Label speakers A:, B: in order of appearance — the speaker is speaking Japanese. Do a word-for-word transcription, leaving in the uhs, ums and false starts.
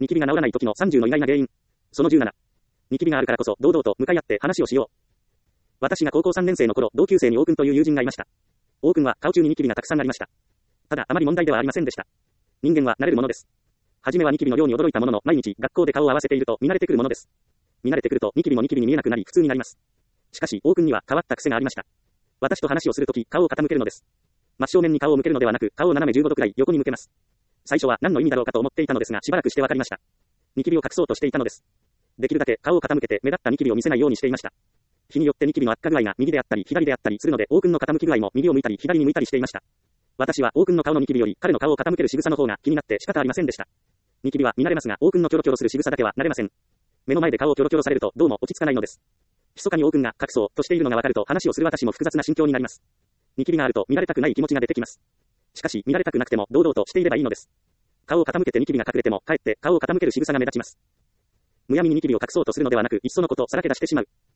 A: キビが治らない時のさんじゅうの意外な原因。そのじゅうなな。ニキビがあるからこそ堂々と向かい合って話をしよう。私が高校さんねん生の頃、同級生に王くんという友人がいました。王くんは顔中にニキビがたくさんありました。ただあまり問題ではありませんでした。人間は慣れるものです。はじめはニキビの量に驚いたものの、毎日学校で顔を合わせていると見慣れてくるものです。見慣れてくるとニキビもニキビに見えなくなり普通になります。しかし王くんには変わった癖がありました。私と話をするとき顔を傾けるのです。真正面に顔を向けるのではなく、顔を斜めじゅうごどくらい横に向けます。最初は何の意味だろうかと思っていたのですが、しばらくしてわかりました。ニキビを隠そうとしていたのです。できるだけ顔を傾けて目立ったニキビを見せないようにしていました。日によってニキビの悪化具合が右であったり左であったりするので、王くんの傾き具合も右を向いたり左に向いたりしていました。私は王くんの顔のニキビより彼の顔を傾ける仕草の方が気になって仕方ありませんでした。ニキビは見慣れますが、王くんのキョロキョロする仕草だけは慣れません。目の前で顔をキョロキョロされるとどうも落ち着かないのです。密かに王くんが隠そうとしているのがわかると話をする私も複雑な心境になります。ニキビがあると見られたくない気持ちが出てきます。しかし見られたくなくても堂々としていればいいのです。顔を傾けてニキビが隠れてもかえって顔を傾ける仕草が目立ちます。むやみにニキビを隠そうとするのではなく、いっそのことさらけ出してしまう。